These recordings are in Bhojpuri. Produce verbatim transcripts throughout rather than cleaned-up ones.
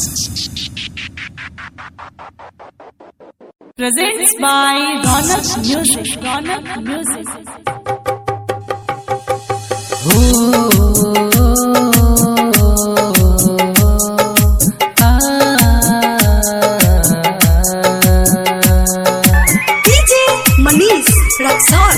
Presents by Ronak Music. Ronak Music. D J Manish Raxon.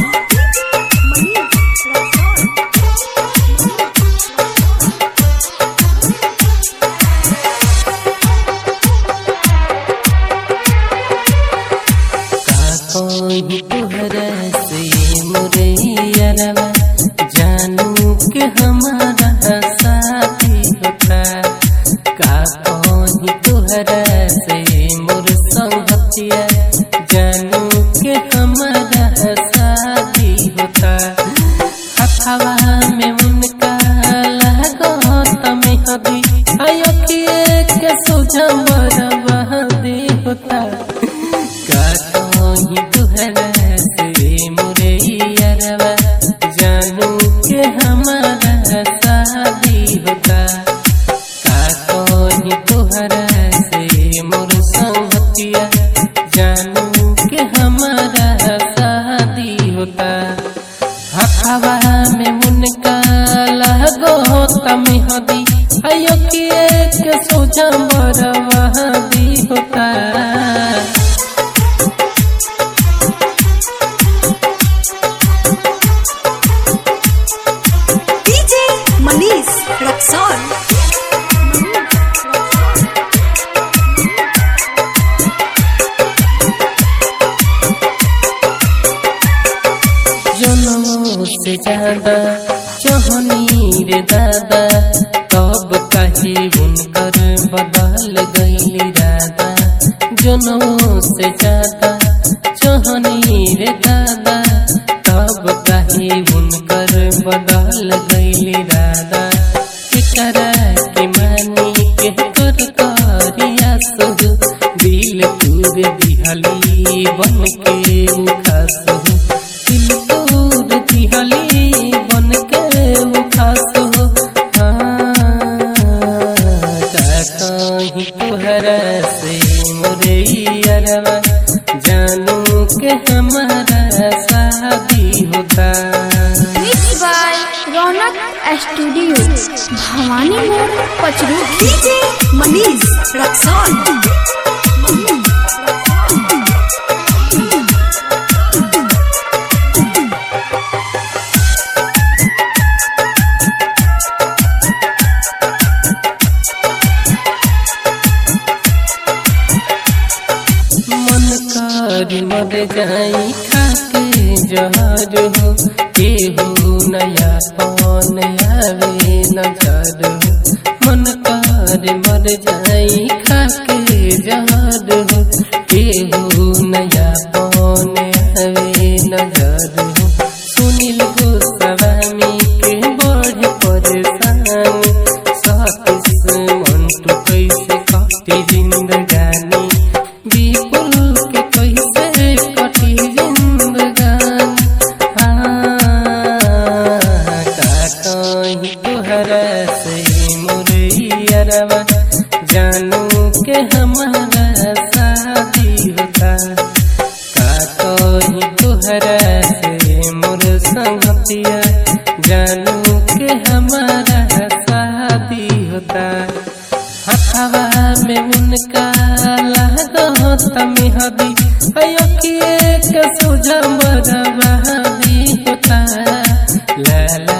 कोई तुहरा से मुरैयरवा जानू के हमारा साथी होता का कोई तुहरा से मोर संगतिया जानू के हमारा साथी होता हवा में उनका लगो तमें हबी आयो के सोचा बरवा दे होता जानू के हमारा शादी होता का कोई तुहरा से मोर संगतिया जानू के हमारा शादी होता हवा में उनका लगो तमें हदी आयो के सोचा बरवा दी होता Manish Raxon. जनों से ज्यादा चाहनी रे दादा तब कहीं उनकर बदल गई राधा जनों से ज्यादा चाहनी रे दादा तब कहीं उनकर बदल गई राधा किकरा के मानी के कर करिया सुध दिल तूर दिहली बन के उखास दिल तूर दिहली बन के उखास कहीं तुहरा से मुरैयरवा जानू के हमारा शादी होता। Mixed by Ronak Studio, Bhavani Moor, Pachru. D J Manish Raxon. मर जाई खाके जहर हो केहू नया पवन आवे नजर हो मन कर मर जाई खाके जहर हो केहू नया पवन आवे नजर हो सुनील गोस्वामी के बड़ परेशान सतीश मंटू कैसे कटे जिंदगानी विपुल के कैसे कटी जिंदगान कहीं तुहरा से मुरैयरवा जानू के हमारा शादी होता का कहीं तुहरा से मोर संगतिया जानू के हमारा शादी होता हवा में उनका लगो तमें हदी आयो के सोझा बरवा दी होता ला